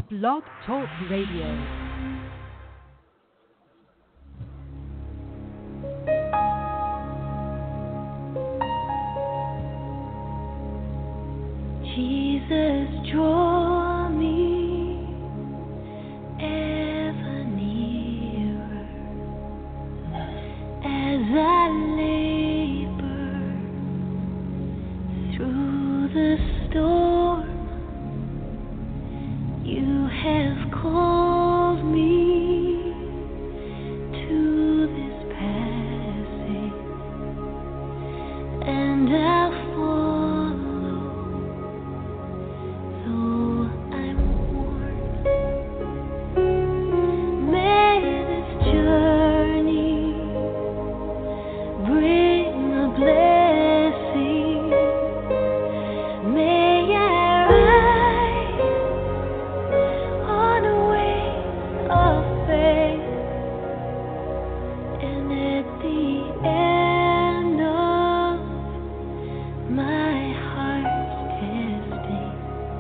Blog Talk Radio. Jesus, draw me ever nearer as I labor through the storm. You have called me to this passage, and I'll follow. Though I'm worn, may this journey bring a blessing. May I rise on a wave of faith, and at the end of my heart's testing,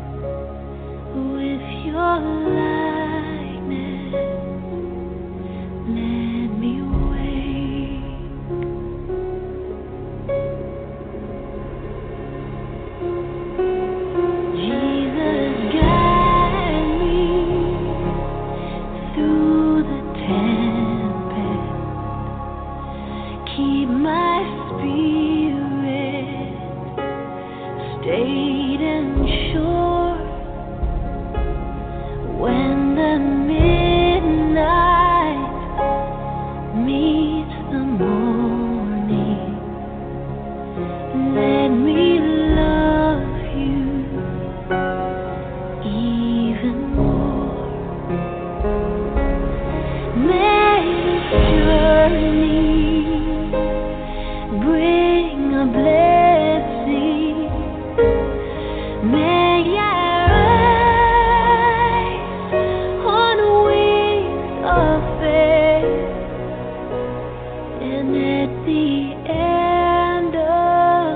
with your likeness, let me wake. Jesus, guide me through the tempest. Keep my spirit stayed and sure. When the midnight meets the morning, let me love you even more. May this journey bring a blessing. May I rise on wings of faith, and at the end of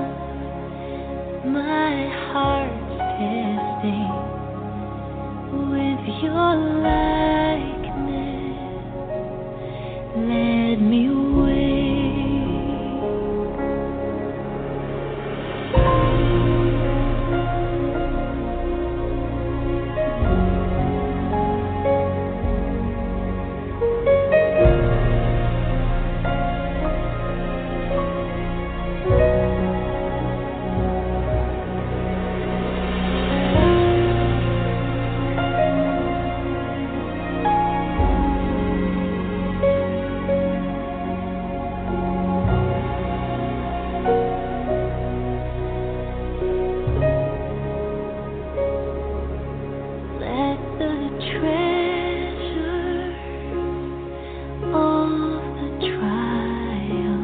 my heart's testing, with your likeness, let me wake. Let the treasures of the trial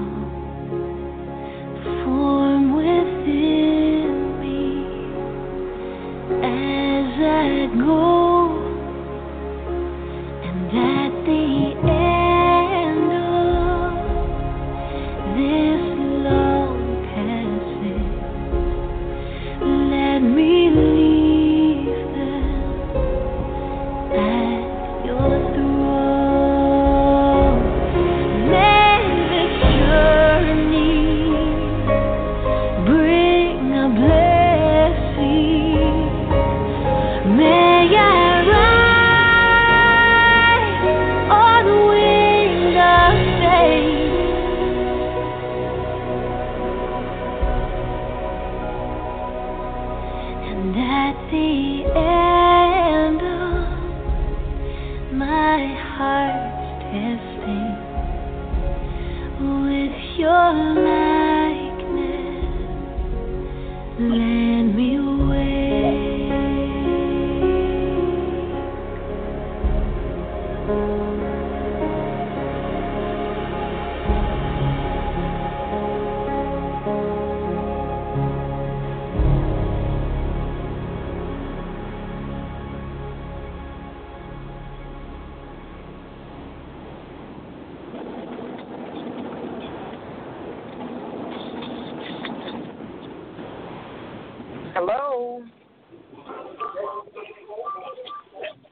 form within me as I go, and at the end of this long passage, let me leave them at your throne. May this journey bring a blessing. May I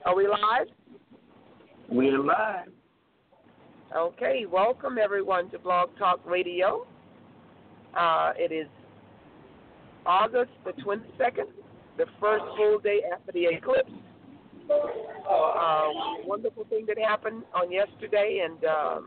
Are we live? We're live. Okay, welcome everyone to Blog Talk Radio. It is August the 22nd, the first full day after the eclipse. Wonderful thing that happened on yesterday, and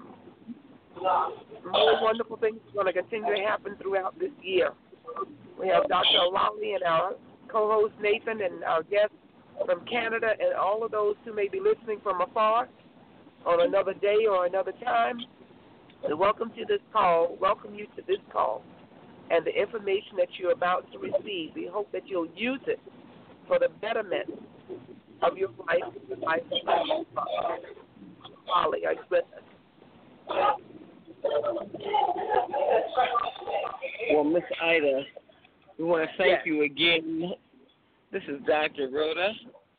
more wonderful things are going to continue to happen throughout this year. We have Dr. Olali and our co-host Nathan and our guests from Canada and all of those who may be listening from afar on another day or another time. We welcome you to this call and the information that you're about to receive. We hope that you'll use it for the betterment of your life and the life of your Olali. Are you with us? Well, Miss Ida, we want to thank you again. This is Dr. Rhoda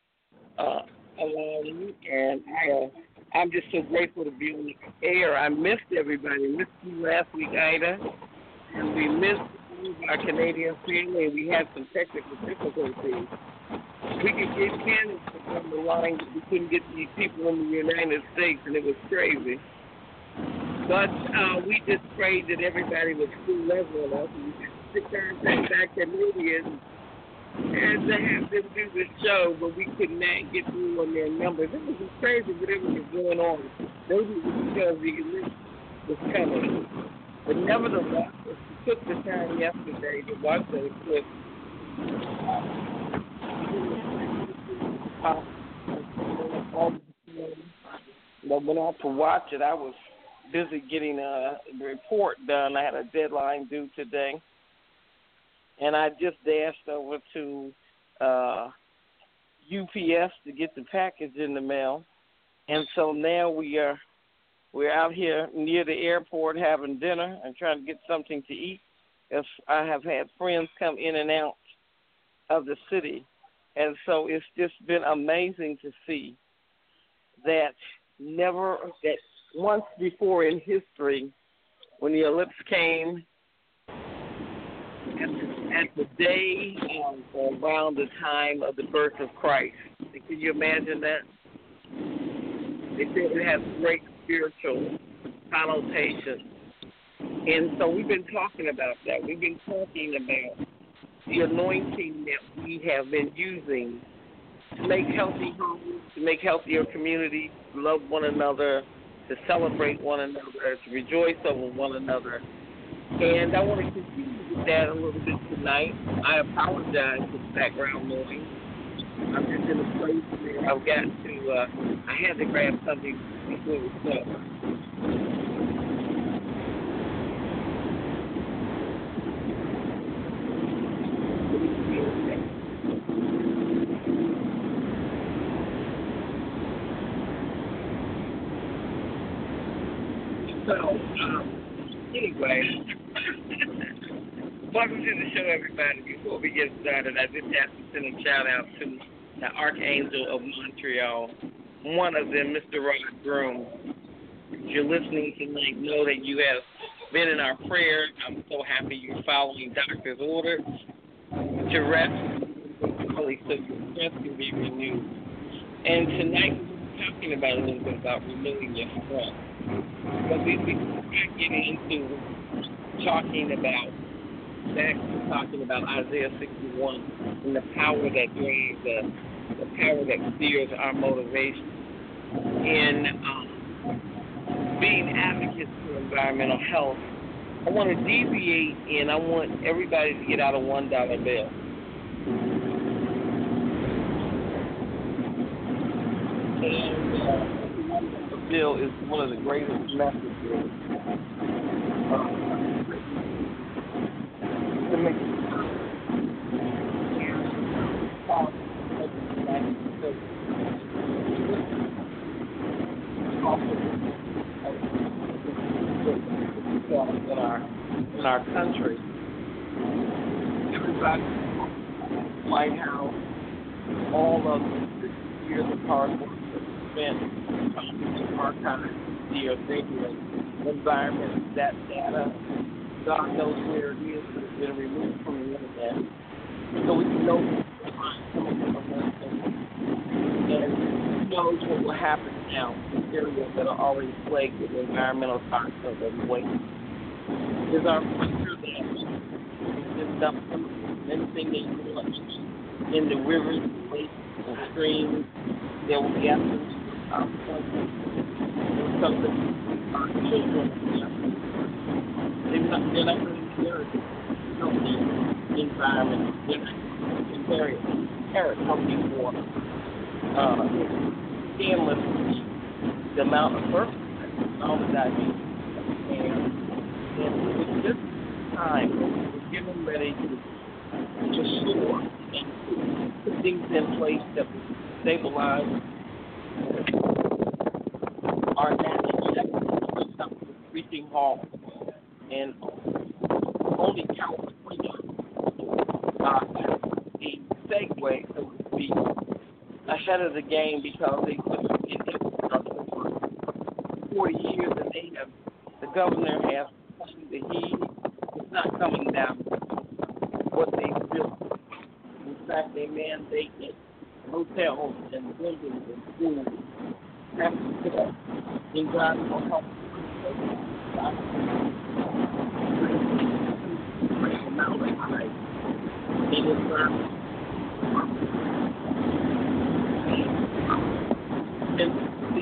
Olali, and I'm just so grateful to be on the air. I missed everybody. I missed you last week, Ida, and we missed our Canadian family, and we had some technical difficulties. We could get Canada on the line, but we couldn't get these people in the United States, and it was crazy. But we just prayed that everybody was full level of us, and we could contact our Canadians and to have them do the show, but we could not get through on their numbers. It was just crazy whatever was going on. Maybe it was because the elite was coming. But nevertheless, we took the time yesterday to watch the eclipse. I went out to watch it. I was busy getting a report done. I had a deadline due today. And I just dashed over to UPS to get the package in the mail. And so now we're out here near the airport having dinner and trying to get something to eat. As I have had friends come in and out of the city. And so it's just been amazing to see that once before in history, when the eclipse came, at the day around the time of the birth of Christ. Can you imagine that? They said it has great spiritual connotation. And so we've been talking about that. We've been talking about the anointing that we have been using to make healthy homes, to make healthier communities, to love one another, to celebrate one another, to rejoice over one another. And I want to continue with that a little bit tonight. I apologize for the background noise. I'm just in a place where I've got to, I had to grab something before we start. So, anyway, welcome to the show, everybody. Before we get started, I just have to send a shout-out to the Archangel of Montreal, one of them, Mr. Rod Groom. If you're listening tonight, know that you have been in our prayers. I'm so happy you're following doctor's orders to rest, so your strength can be renewed. And tonight, we're talking about a little bit about renewing your strength. But we start getting into talking about Isaiah 61 and the power that drives us, the power that steers our motivation in being advocates for environmental health. I want to deviate, and I want everybody to get out a $1 bill. And the bill is one of the greatest messages to make in our country. Everybody, White House, all of the 60 years of hard work that spent archiving the environment, that data, God knows where it is, but it's been removed from the internet. So we can know and knows what will happen now in areas that are already plagued with environmental toxins and waste? Is our future that we just dump anything they want in the rivers, lakes, and streams? There will be absolutely no consequences. It's something our children they're not going to inherit healthy environment. They're not going to inherit healthy water. Scanless the amount of birth all the diabetes and with this time we're getting ready to soar and put things in place that will stabilize our natural cycle with reaching halt and only California the segue so to speak ahead of the game because they put in infrastructure for 40 years and the governor has the heat. It's not coming down what they built. In fact, they mandate it. Hotels and buildings and schools have to put up environmental health. In environment. And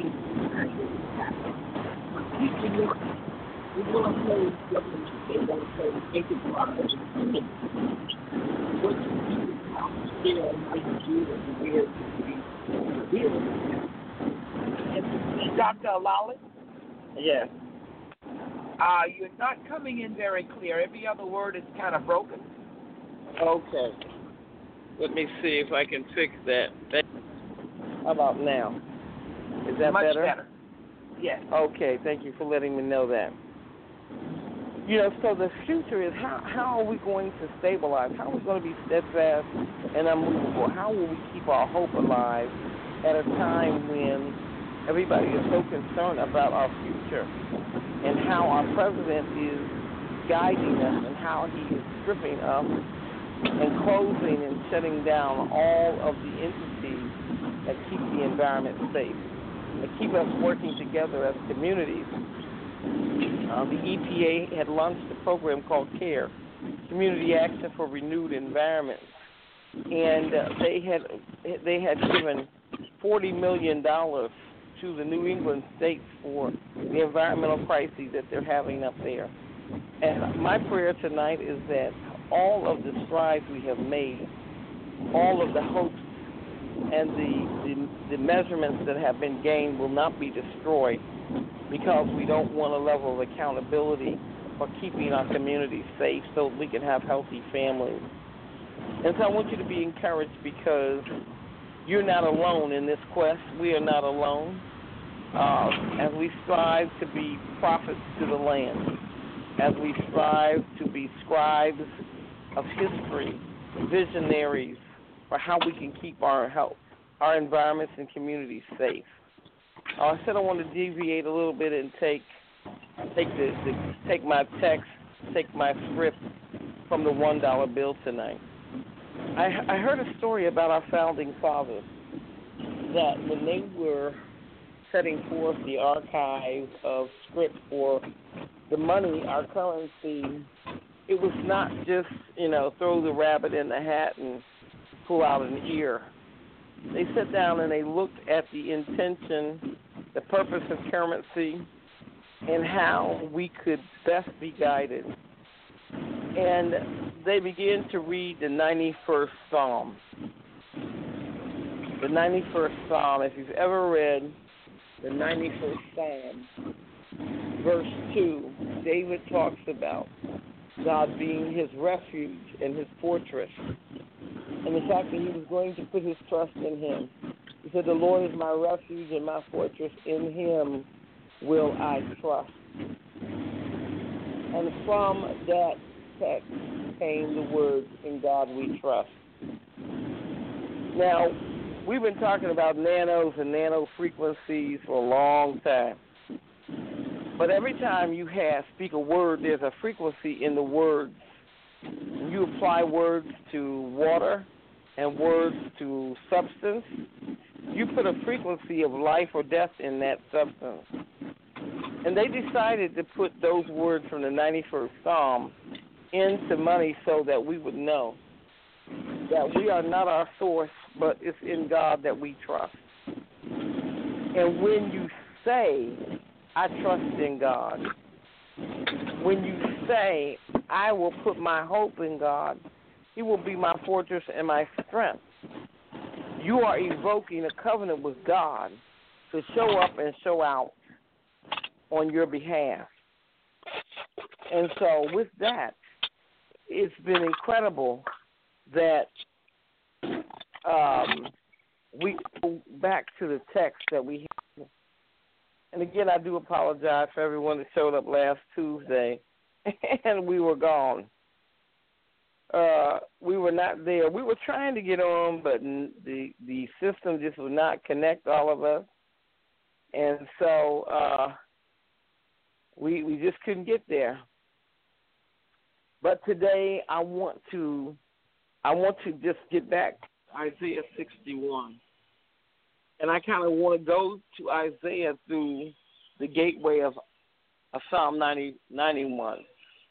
we want to play government, they want to play enterprise. What you do, how you feel, how you do it, and where you be. Dr. Alali? Yes. You're not coming in very clear. Every other word is kind of broken. Okay. Let me see if I can fix that. How about now? Is that Much better? better. Yes. Okay, thank you for letting me know that. You know, so the future is how are we going to stabilize? How are we going to be steadfast and unmovable? How will we keep our hope alive at a time when everybody is so concerned about our future and how our president is guiding us and how he is stripping us and closing and shutting down all of the entities that keep the environment safe, that keep us working together as communities. The EPA had launched a program called CARE, Community Action for Renewed Environments, and they had given $40 million to the New England states for the environmental crises that they're having up there. And my prayer tonight is that all of the strides we have made, all of the hopes and the measurements that have been gained will not be destroyed because we don't want a level of accountability for keeping our communities safe so we can have healthy families. And so I want you to be encouraged because you're not alone in this quest. We are not alone as we strive to be prophets to the land, as we strive to be scribes of history, visionaries for how we can keep our environments and communities safe. I said I want to deviate a little bit and take my text, take my script from the $1 bill tonight. I heard a story about our founding fathers that when they were setting forth the archive of script for the money, our currency, it was not just, throw the rabbit in the hat and pull out an ear. They sat down and they looked at the intention, the purpose of currency, and how we could best be guided. And they began to read the 91st Psalm. The 91st Psalm, if you've ever read the 91st Psalm, verse 2, David talks about God being his refuge and his fortress, and the fact that he was going to put his trust in him. He said, the Lord is my refuge and my fortress, in him will I trust. And from that text came the words, in God we trust. Now, we've been talking about nanos and nano frequencies for a long time. But every time you speak a word, there's a frequency in the words. When you apply words to water and words to substance you put a frequency of life or death in that substance. And they decided to put those words from the 91st Psalm into money so that we would know that we are not our source, but it's in God that we trust. And when you say, I trust in God, when you say, I will put my hope in God, He will be my fortress and my strength, you are evoking a covenant with God to show up and show out on your behalf. And so with that, it's been incredible that we go back to the text that we have. And again, I do apologize for everyone that showed up last Tuesday and we were gone. We were not there. We were trying to get on, but the system just would not connect all of us. And so we just couldn't get there. But today I want to just get back to Isaiah 61. And I kind of want to go to Isaiah through the gateway of Psalm 91.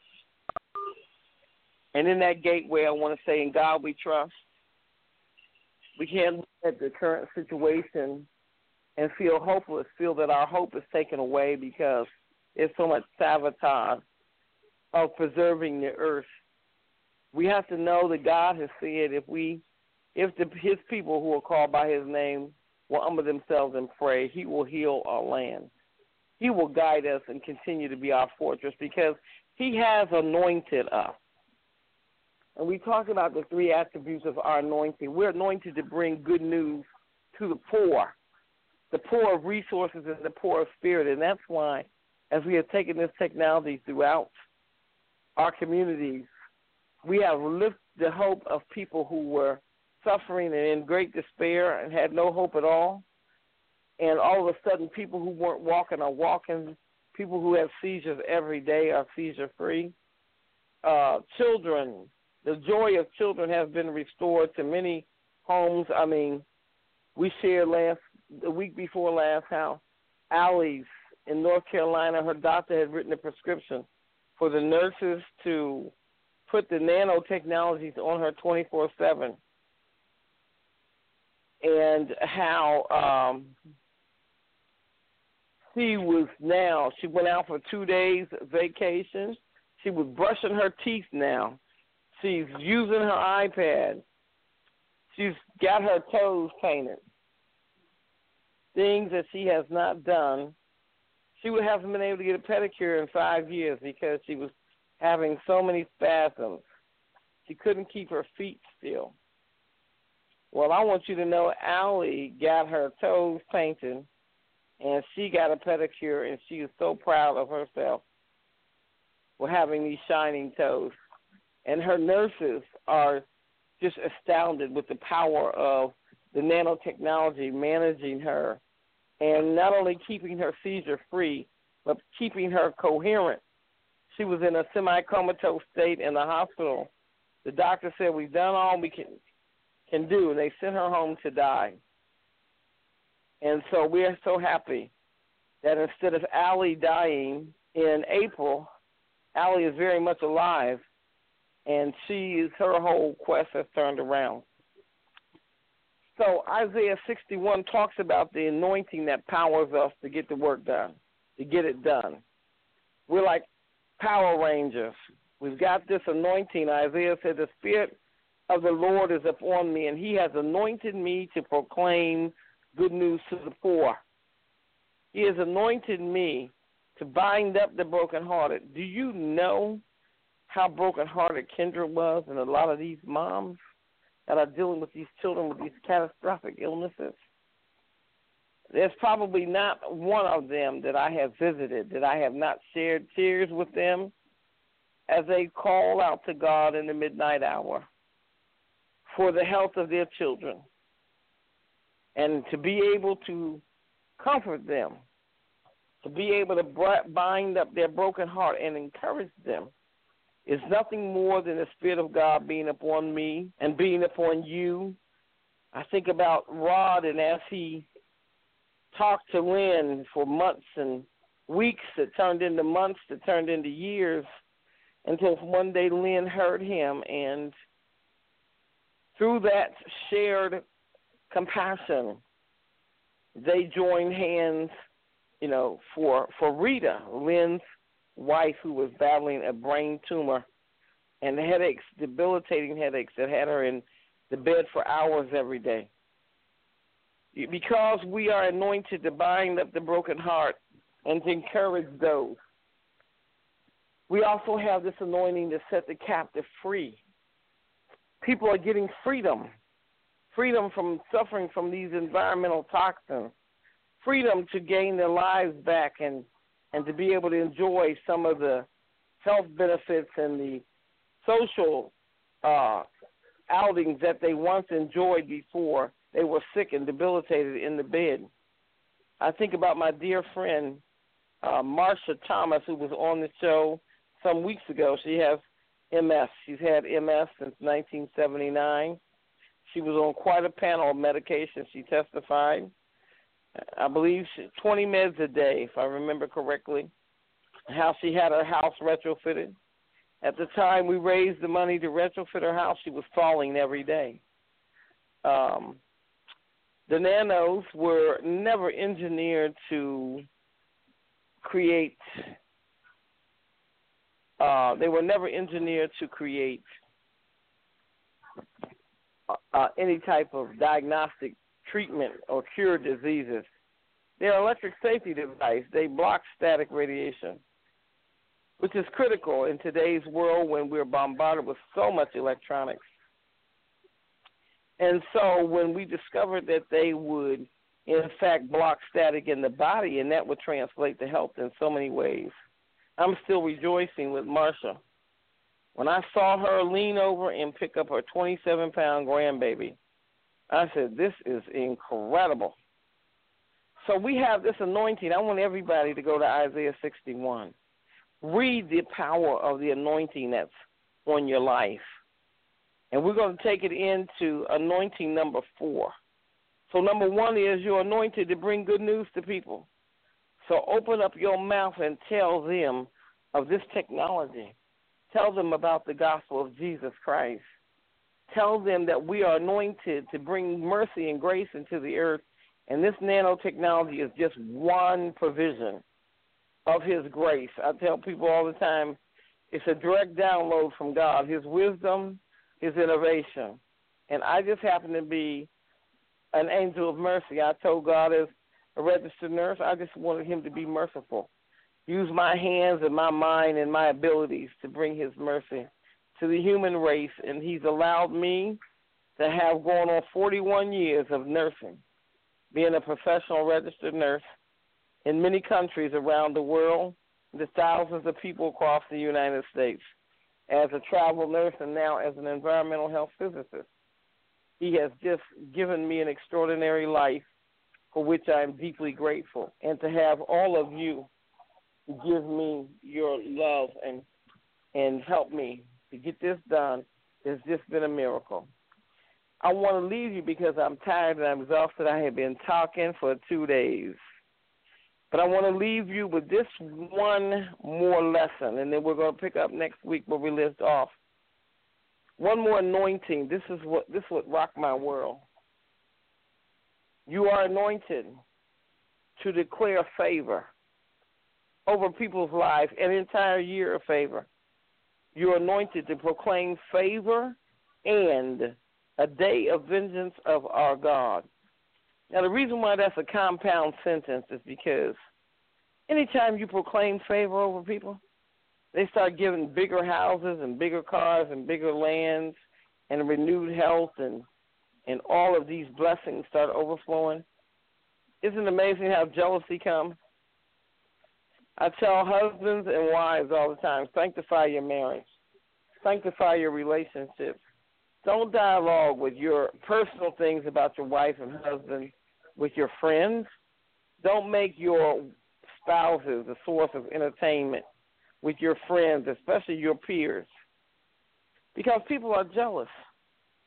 And in that gateway, I want to say, in God we trust. We can't look at the current situation and feel hopeless, feel that our hope is taken away because there's so much sabotage of preserving the earth. We have to know that God has said if His people who are called by His name will humble themselves and pray, He will heal our land. He will guide us and continue to be our fortress because He has anointed us. And we talked about the three attributes of our anointing. We're anointed to bring good news to the poor of resources and the poor of spirit. And that's why, as we have taken this technology throughout our communities, we have lifted the hope of people who were suffering and in great despair and had no hope at all. And all of a sudden, people who weren't walking are walking. People who have seizures every day are seizure-free. Children, the joy of children has been restored to many homes. I mean, we shared the week before last how Allie's in North Carolina, her doctor had written a prescription for the nurses to put the nanotechnologies on her 24/7, and how she went out for 2 days vacation. She was brushing her teeth now. She's using her iPad. She's got her toes painted. Things that she has not done. She would have been able to get a pedicure in 5 years because she was having so many spasms. She couldn't keep her feet still. Well, I want you to know Allie got her toes painted, and she got a pedicure, and she is so proud of herself for having these shining toes. And her nurses are just astounded with the power of the nanotechnology managing her and not only keeping her seizure-free, but keeping her coherent. She was in a semi-comatose state in the hospital. The doctor said, we've done all we can do, and they sent her home to die. And so we are so happy that instead of Allie dying in April, Allie is very much alive, and her whole quest has turned around. So Isaiah 61 talks about the anointing that powers us to get the work done, to get it done. We're like Power Rangers. We've got this anointing. Isaiah said, the Spirit of the Lord is upon me, and He has anointed me to proclaim good news to the poor. He has anointed me to bind up the brokenhearted. Do you know how brokenhearted Kendra was and a lot of these moms that are dealing with these children with these catastrophic illnesses? There's probably not one of them that I have visited that I have not shared tears with them as they call out to God in the midnight hour for the health of their children, and to be able to comfort them, to be able to bind up their broken heart and encourage them, is nothing more than the Spirit of God being upon me and being upon you. I think about Rod, and as he talked to Lynn for months and weeks that turned into months, that turned into years, until one day Lynn heard him, and through that shared compassion, they joined hands, for Rita, Lynn's wife, who was battling a brain tumor and headaches, debilitating headaches that had her in the bed for hours every day. Because we are anointed to bind up the broken heart and to encourage those, we also have this anointing to set the captive free. People are getting freedom from suffering from these environmental toxins, freedom to gain their lives back and to be able to enjoy some of the health benefits and the social outings that they once enjoyed before they were sick and debilitated in the bed. I think about my dear friend, Marsha Thomas, who was on the show some weeks ago. She has MS. She's had MS since 1979. She was on quite a panel of medications. She testified. I believe 20 meds a day, if I remember correctly, how she had her house retrofitted. At the time we raised the money to retrofit her house, she was falling every day. The nanos were never engineered to create any type of diagnostic treatment or cure diseases. They're an electric safety device. They block static radiation, which is critical in today's world when we're bombarded with so much electronics. And so when we discovered that they would, in fact, block static in the body, and that would translate to health in so many ways, I'm still rejoicing with Marsha. When I saw her lean over and pick up her 27-pound grandbaby, I said, this is incredible. So we have this anointing. I want everybody to go to Isaiah 61. Read the power of the anointing that's on your life. And we're going to take it into anointing number 4. So number 1 is you're anointed to bring good news to people. So open up your mouth and tell them of this technology. Tell them about the gospel of Jesus Christ. Tell them that we are anointed to bring mercy and grace into the earth, and this nanotechnology is just one provision of his grace. I tell people all the time, it's a direct download from God, his wisdom, his innovation. And I just happen to be an angel of mercy. I told God as a registered nurse, I just wanted him to be merciful. Use my hands and my mind and my abilities to bring his mercy to the human race, and he's allowed me to have gone on 41 years of nursing, being a professional registered nurse in many countries around the world, to thousands of people across the United States, as a travel nurse and now as an environmental health physicist. He has just given me an extraordinary life for which I am deeply grateful, and to have all of you give me your love and help me to get this done has just been a miracle. I want to leave you because I'm tired and I'm exhausted. I have been talking for 2 days. But I want to leave you with this one more lesson, and then we're going to pick up next week where we left off. One more anointing. This is what rocked my world. You are anointed to declare favor over people's lives, an entire year of favor. You're anointed to proclaim favor and a day of vengeance of our God. Now, the reason why that's a compound sentence is because anytime you proclaim favor over people, they start giving bigger houses and bigger cars and bigger lands and renewed health, and all of these blessings start overflowing. Isn't it amazing how jealousy comes? I tell husbands and wives all the time, sanctify your marriage. Sanctify your relationships. Don't dialogue with your personal things about your wife and husband with your friends. Don't make your spouses a source of entertainment with your friends, especially your peers, because people are jealous.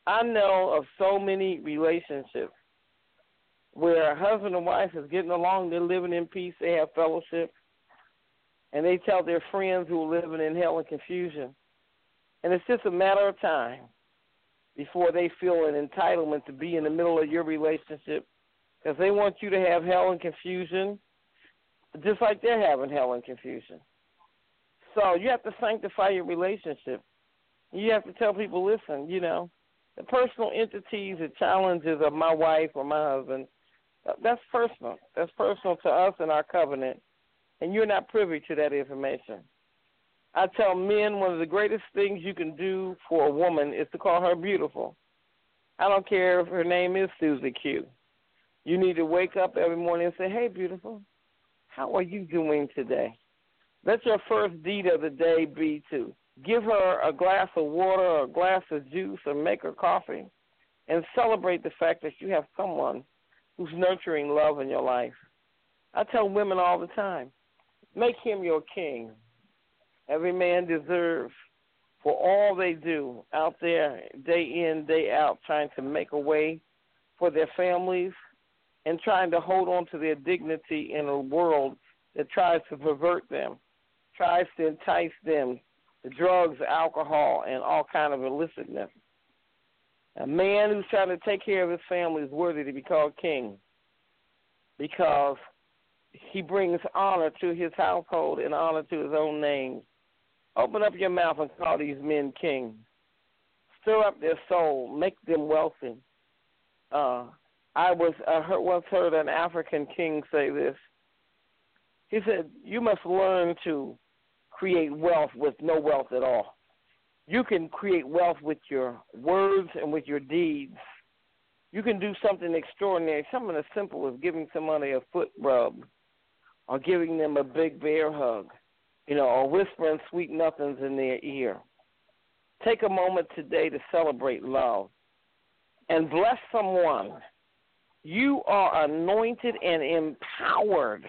I know of so many relationships where husband and wife is getting along, they're living in peace, they have fellowship, and they tell their friends who are living in hell and confusion. And it's just a matter of time before they feel an entitlement to be in the middle of your relationship, because they want you to have hell and confusion just like they're having hell and confusion. So you have to sanctify your relationship. You have to tell people, listen, the personal entities, the challenges of my wife or my husband, that's personal. That's personal to us and our covenant, and you're not privy to that information. I tell men one of the greatest things you can do for a woman is to call her beautiful. I don't care if her name is Susie Q. You need to wake up every morning and say, hey, beautiful, how are you doing today? Let your first deed of the day be to give her a glass of water or a glass of juice or make her coffee and celebrate the fact that you have someone who's nurturing love in your life. I tell women all the time, make him your king. Every man deserves for all they do out there day in, day out, trying to make a way for their families and trying to hold on to their dignity in a world that tries to pervert them, tries to entice them to drugs, alcohol, and all kind of illicitness. A man who's trying to take care of his family is worthy to be called king because he brings honor to his household and honor to his own name. Open up your mouth and call these men king. Stir up their soul. Make them wealthy. I once heard an African king say this. He said, you must learn to create wealth with no wealth at all. You can create wealth with your words and with your deeds. You can do something extraordinary, something as simple as giving somebody a foot rub or giving them a big bear hug, or whispering sweet nothings in their ear. Take a moment today to celebrate love and bless someone. You are anointed and empowered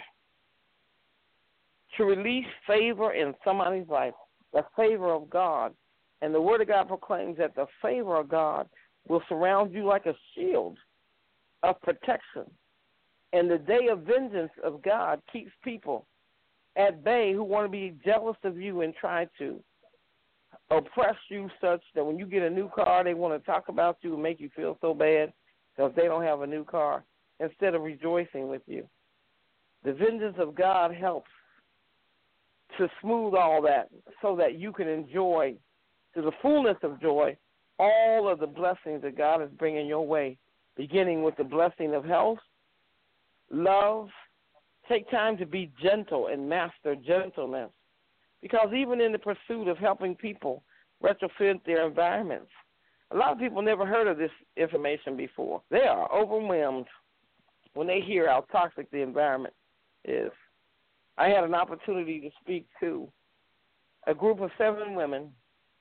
to release favor in somebody's life, the favor of God. And the Word of God proclaims that the favor of God will surround you like a shield of protection. And the day of vengeance of God keeps people at bay who want to be jealous of you and try to oppress you such that when you get a new car, they want to talk about you and make you feel so bad because they don't have a new car instead of rejoicing with you. The vengeance of God helps to smooth all that so that you can enjoy to the fullness of joy all of the blessings that God is bringing your way, beginning with the blessing of health, love. Take time to be gentle and master gentleness, because even in the pursuit of helping people retrofit their environments, a lot of people never heard of this information before. They are overwhelmed when they hear how toxic the environment is. I had an opportunity to speak to a group of 7 women.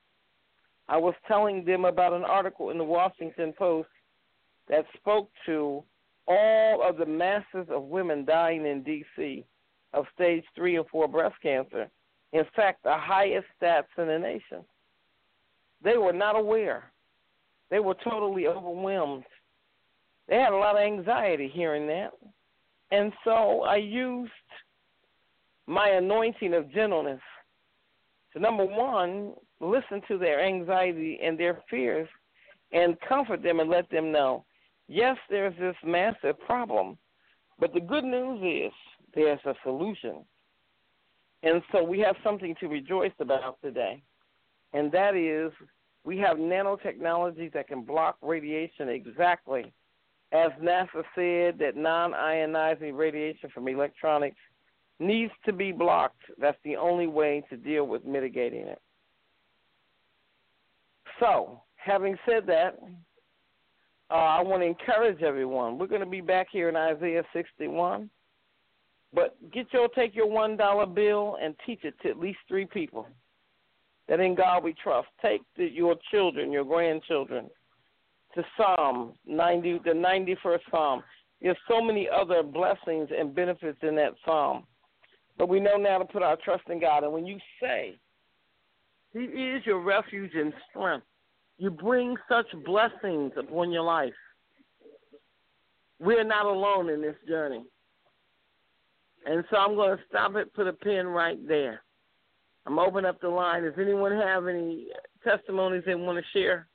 I was telling them about an article in the Washington Post that spoke to all of the masses of women dying in D.C. of stage 3 and 4 breast cancer. In fact, the highest stats in the nation. They were not aware. They were totally overwhelmed. They had a lot of anxiety hearing that. And so I used my anointing of gentleness to, number one, listen to their anxiety and their fears and comfort them and let them know, yes, there's this massive problem, but the good news is there's a solution. And so we have something to rejoice about today, and that is we have nanotechnology that can block radiation exactly as NASA said that non-ionizing radiation from electronics needs to be blocked. That's the only way to deal with mitigating it. So, having said that, I want to encourage everyone. We're going to be back here in Isaiah 61, but take your $1 bill and teach it to at least 3 people. That in God we trust. Take your children, your grandchildren, to Psalm 90, the 91st Psalm. There's so many other blessings and benefits in that Psalm. But we know now to put our trust in God. And when you say, He is your refuge and strength, You bring such blessings upon your life. We're not alone in this journey. And so I'm going to stop it, put a pin right there. I'm opening up the line. Does anyone have any testimonies they want to share?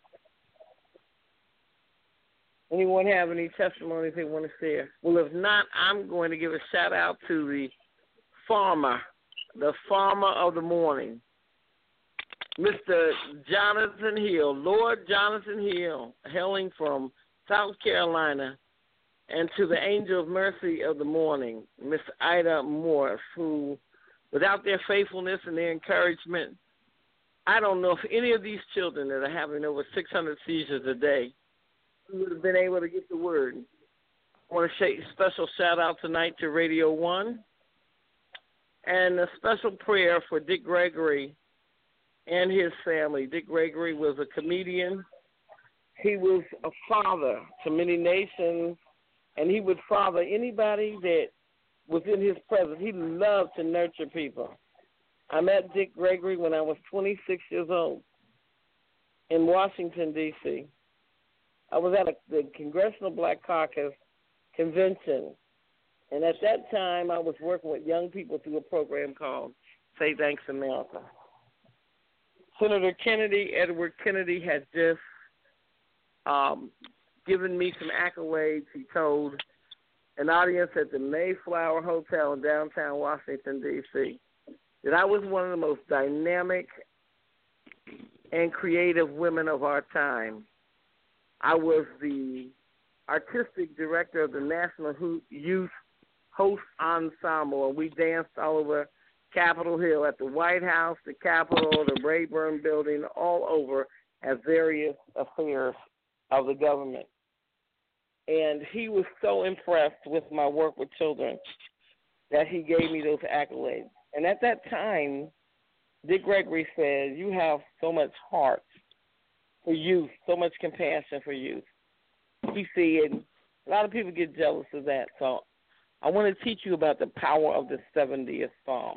Anyone have any testimonies they want to share? Well, if not, I'm going to give a shout-out to the farmer of the morning, Mr. Jonathan Hill, Lord Jonathan Hill, hailing from South Carolina, and to the angel of mercy of the morning, Miss Ida Morris, who, without their faithfulness and their encouragement, I don't know if any of these children that are having over 600 seizures a day would have been able to get the word. I want to say a special shout-out tonight to Radio 1 and a special prayer for Dick Gregory and his family. Dick Gregory was a comedian. He was a father to many nations, and he would father anybody that was in his presence. He loved to nurture people. I met Dick Gregory when I was 26 years old in Washington, D.C. I was at the Congressional Black Caucus convention, and at that time I was working with young people through a program called Say Thanks America. Senator Kennedy, Edward Kennedy, had just given me some accolades. He told an audience at the Mayflower Hotel in downtown Washington, D.C., that I was one of the most dynamic and creative women of our time. I was the artistic director of the National Youth Host Ensemble, and we danced all over Capitol Hill, at the White House, the Capitol, the Rayburn Building, all over at various affairs of the government. And he was so impressed with my work with children that he gave me those accolades. And at that time, Dick Gregory said, you have so much heart for youth, so much compassion for youth. He said, a lot of people get jealous of that. So I want to teach you about the power of the 70th Psalm.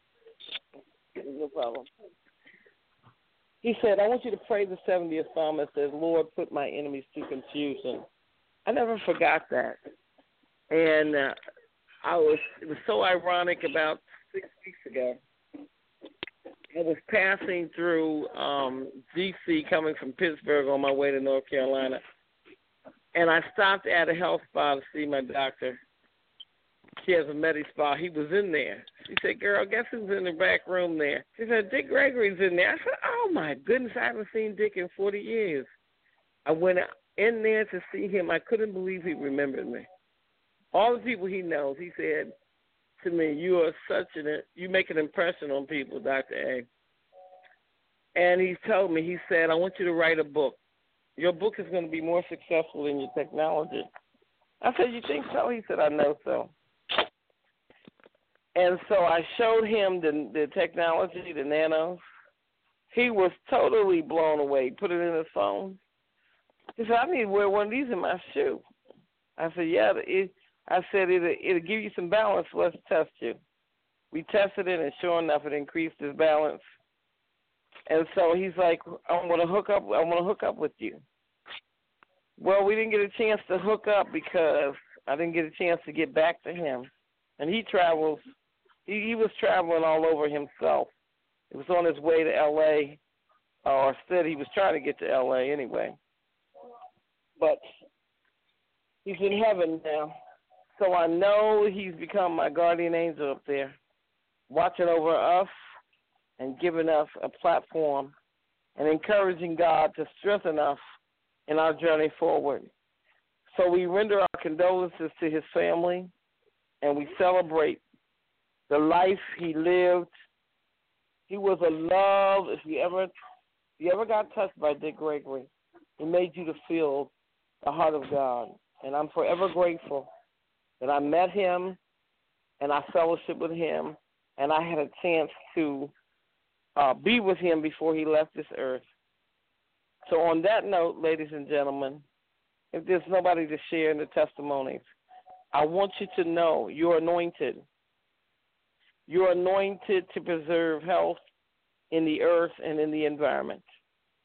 No problem. He said, I want you to pray the 70th Psalm that says, Lord, put my enemies to confusion. I never forgot that. And it was so ironic. About 6 weeks ago, I was passing through D.C., coming from Pittsburgh on my way to North Carolina, and I stopped at a health spa to see my doctor. She has a med spa. He was in there. She said, girl, guess who's in the back room there? She said, Dick Gregory's in there. I said, oh, my goodness, I haven't seen Dick in 40 years. I went in there to see him. I couldn't believe he remembered me. All the people he knows, he said to me, you make an impression on people, Dr. A. And he told me, he said, I want you to write a book. Your book is going to be more successful than your technology. I said, you think so? He said, I know so. And so I showed him the technology, the nanos. He was totally blown away. He put it in his phone. He said, I need to wear one of these in my shoe. I said, yeah. It'll give you some balance. Let's test you. We tested it, and sure enough, it increased his balance. And so he's like, I want to hook up with you. Well, we didn't get a chance to hook up because I didn't get a chance to get back to him. And he travels. He was traveling all over himself. It was on his way to L.A., or said he was trying to get to L.A. anyway. But he's in heaven now. So I know he's become my guardian angel up there, watching over us and giving us a platform and encouraging God to strengthen us in our journey forward. So we render our condolences to his family, and we celebrate the life he lived. He was a love. If you ever got touched by Dick Gregory, he made you to feel the heart of God. And I'm forever grateful that I met him and I fellowshiped with him, and I had a chance to be with him before he left this earth. So on that note, ladies and gentlemen, if there's nobody to share in the testimonies, I want you to know you're anointed. You're anointed to preserve health in the earth and in the environment.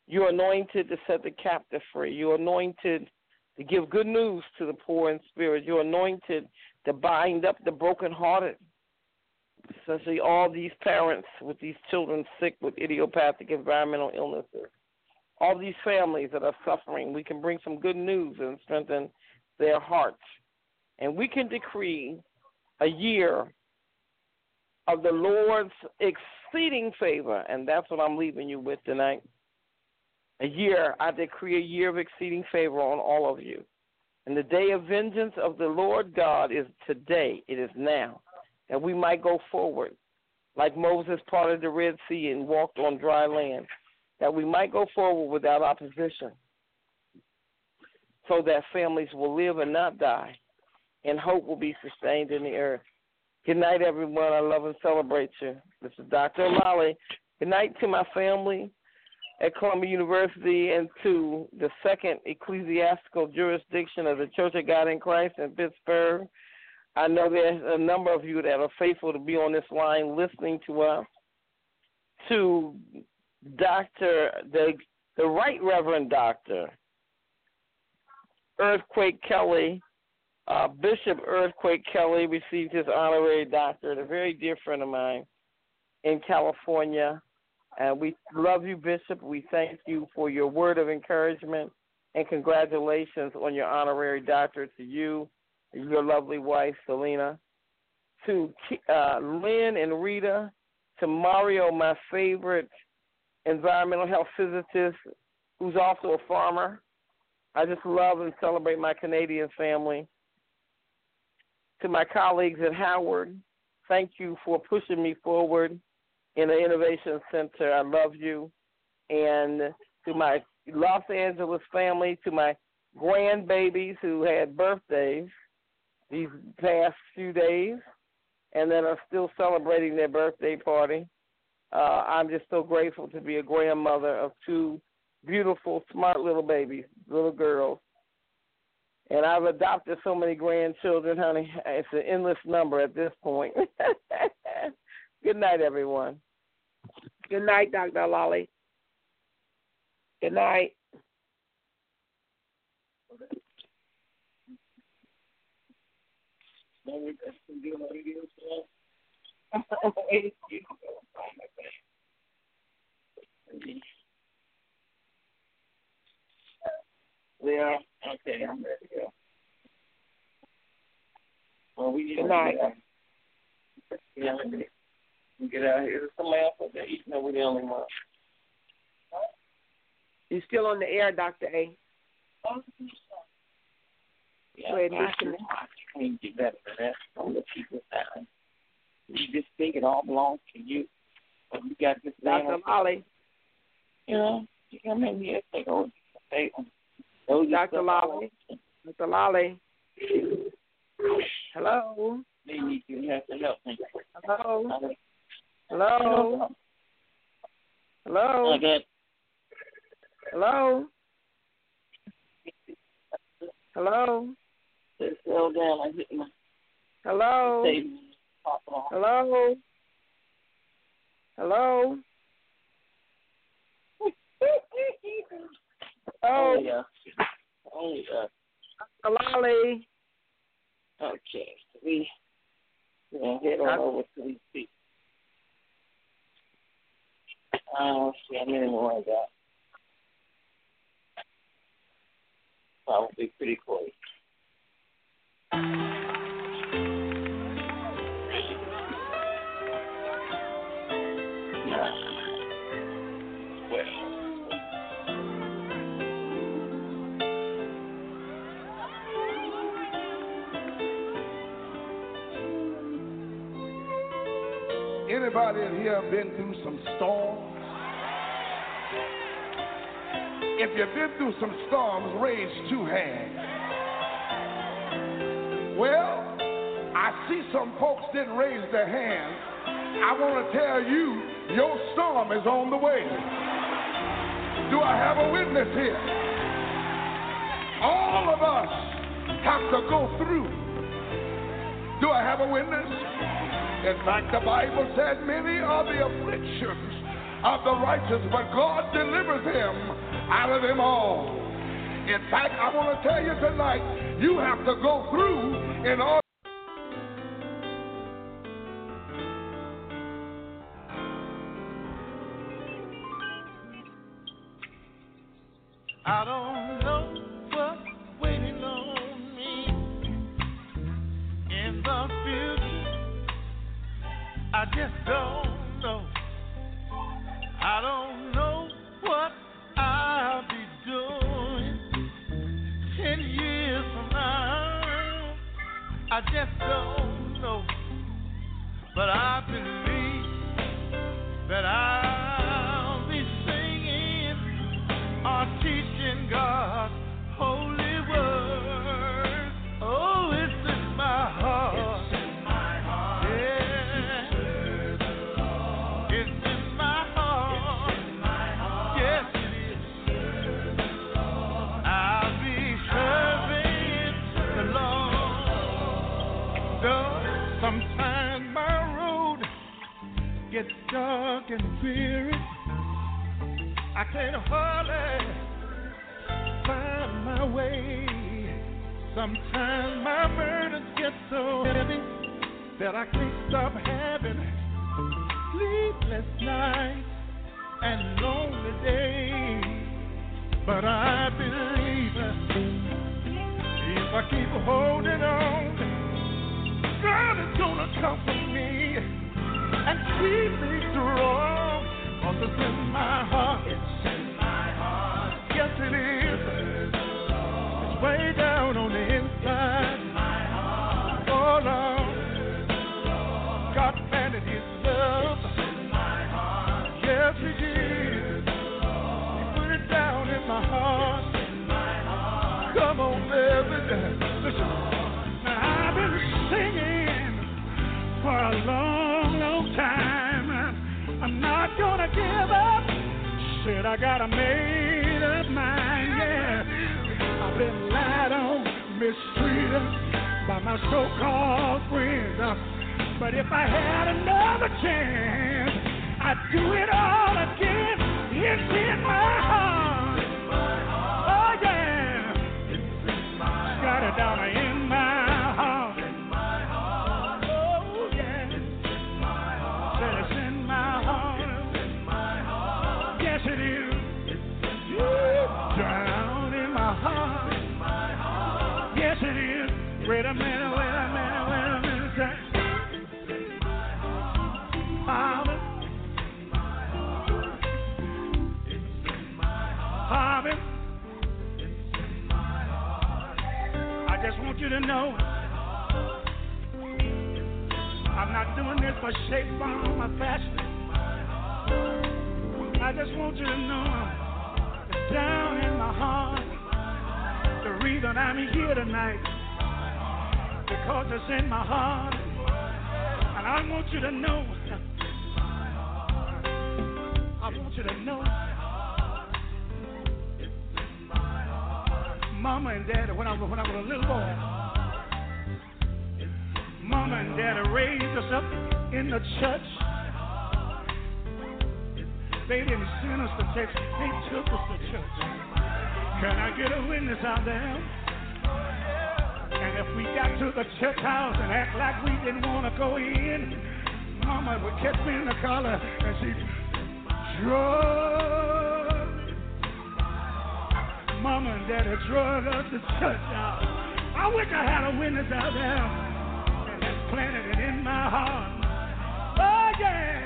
You're anointed to set the captive free. You're anointed to give good news to the poor in spirit. You're anointed to bind up the brokenhearted, especially all these parents with these children sick with idiopathic environmental illnesses. All these families that are suffering, we can bring some good news and strengthen their hearts. And we can decree a year of the Lord's exceeding favor, and that's what I'm leaving you with tonight. I decree a year of exceeding favor on all of you. And the day of vengeance of the Lord God is today. It is now. And we might go forward like Moses parted the Red Sea and walked on dry land, that we might go forward without opposition so that families will live and not die, and hope will be sustained in the earth. Good night, everyone. I love and celebrate you. This is Dr. O'Malley. Good night to my family at Columbia University and to the second ecclesiastical jurisdiction of the Church of God in Christ in Pittsburgh. I know there's a number of you that are faithful to be on this line listening to us. To the Right Reverend Dr. Earthquake Kelly, Bishop Earthquake Kelly received his honorary doctorate, a very dear friend of mine in California. And we love you, Bishop. We thank you for your word of encouragement, and congratulations on your honorary doctorate to you and your lovely wife, Selena. To Lynn and Rita, to Mario, my favorite environmental health physicist, who's also a farmer. I just love and celebrate my Canadian family. To my colleagues at Howard, thank you for pushing me forward in the Innovation Center. I love you. And to my Los Angeles family, to my grandbabies who had birthdays these past few days and that are still celebrating their birthday party, I'm just so grateful to be a grandmother of two beautiful, smart little babies, little girls. And I've adopted so many grandchildren, honey. It's an endless number at this point. Good night, everyone. Good night, Dr. Lolly. Good night. Yeah, okay, I'm ready to go. Well, Good night. Yeah, we get out here. There's somebody else up there eating. No, we're the only one. You still on the air, Dr. A? Yeah, Go ahead, I can't do better than that. Don't let people down. You just think it all belongs to you. But you got this Dr. Lolly. You know, you come in here, take over the table. Dr. Lolly. Dr. Lolly. Hello. Maybe you have to help me. Hello. Hello. Hello. Okay. Hello. Hello. Just slow down. I hit my Hello. Hello. Hello. Oh, yeah. Oh, yeah. Dr. Lolly. Okay. We're going to head on over to these people. See how many more I got. Probably pretty close. Anybody in here been through some storms? If you've been through some storms, raise two hands. Well, I see some folks didn't raise their hands. I want to tell you, your storm is on the way. Do I have a witness here? All of us have to go through. Do I have a witness? In fact, the Bible said many are the afflictions of the righteous, but God delivers him out of them all. In fact, I want to tell you tonight, you have to go through in order. I don't know what's waiting on me in the future. I just don't know. I don't know what I'll be doing 10 years from now. I just don't know. But I believe that I'll be singing or teaching God's holy word. Oh, it's in my heart. It's in my heart. Yeah. Serve the Lord. It's in my heart. It's in my heart. Yes, it is. Serve the Lord. I'll be serving the Lord. Though sometimes my road gets dark and weary, I can't hardly find my way. Sometimes my burdens get so heavy that I can't stop having sleepless nights and lonely days. But I believe if I keep holding on, God is gonna comfort me and keep me strong. 'Cause it's in my heart. It's in my heart. Yes, it is. It's way down on the inside. In my heart. Oh, Lord. God planted his love. It's in my heart. Yes, he did. He put it down in my heart. It's in my heart. Come on, baby. Listen. Now, I've been singing for a long, long time. I'm not gonna give up. Said I got a made up mind, yeah. I've been lied on, mistreated by my so-called friends. But if I had another chance, I'd do it all again. It's in my heart. Oh, yeah. Got it down in my heart. Oh, yeah. Said it's in my heart. Yes, it is. Down in my heart. Yes, it is. Wait a minute. Harvey, I just want you to know I'm not doing this for shape, form, or fashion. I just want you to know it's down in my heart. The reason I'm here tonight, because it's in my heart. And I want you to know, Mama and Daddy, when I was a little boy, Mama and Daddy raised us up in the church. They didn't send us to church, they took us to church. Can I get a witness out there? And if we got to the church house and act like we didn't want to go in, Mama would catch me in the collar and she'd drug. Mama and Daddy drug us to church house. I wish I had a witness out there and had planted it in my heart. Oh, yeah.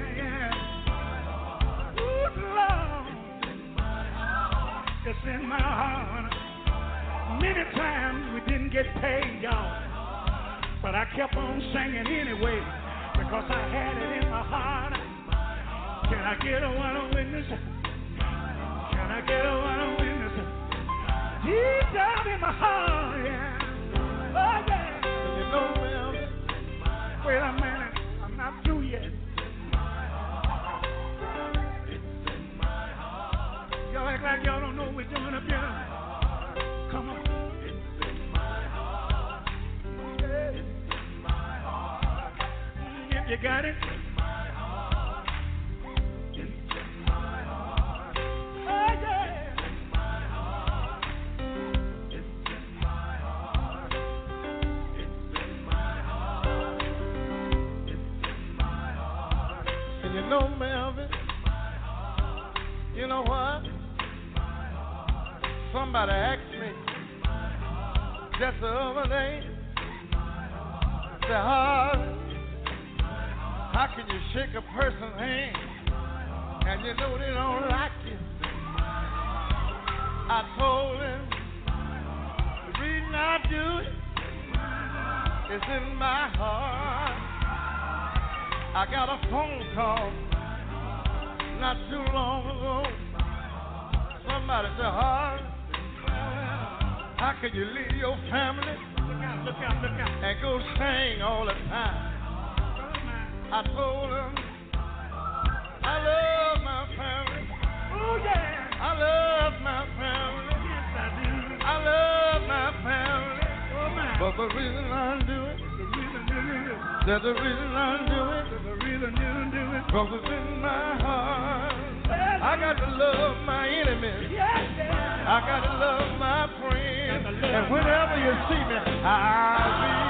It's in my heart. Many times we didn't get paid, y'all, but I kept on singing anyway because I had it in my heart. Can I get a witness? Can I get a witness? Deep down in my heart, yeah. Oh, yeah. You know, well, wait a minute, I'm not through yet. Y'all act like y'all don't know what we're doing up here. Come on. It's in my heart. It's in my heart. If you got it. It's in my heart. It's Somebody asked me just the other day, said, how can you shake a person's hand and you know they don't like you? I told him the reason I do it is in my heart. I got a phone call not too long ago. Somebody said, how can you leave your family and go sing all the time? I told him, I love my family. Oh, yeah. I love my family. Yes, I do. I love my family. Oh, my. But the reason I do it, there's a reason I do it. Because it's in my heart. I got to love my enemies. I got to love my friends. And whenever you see me, I'll be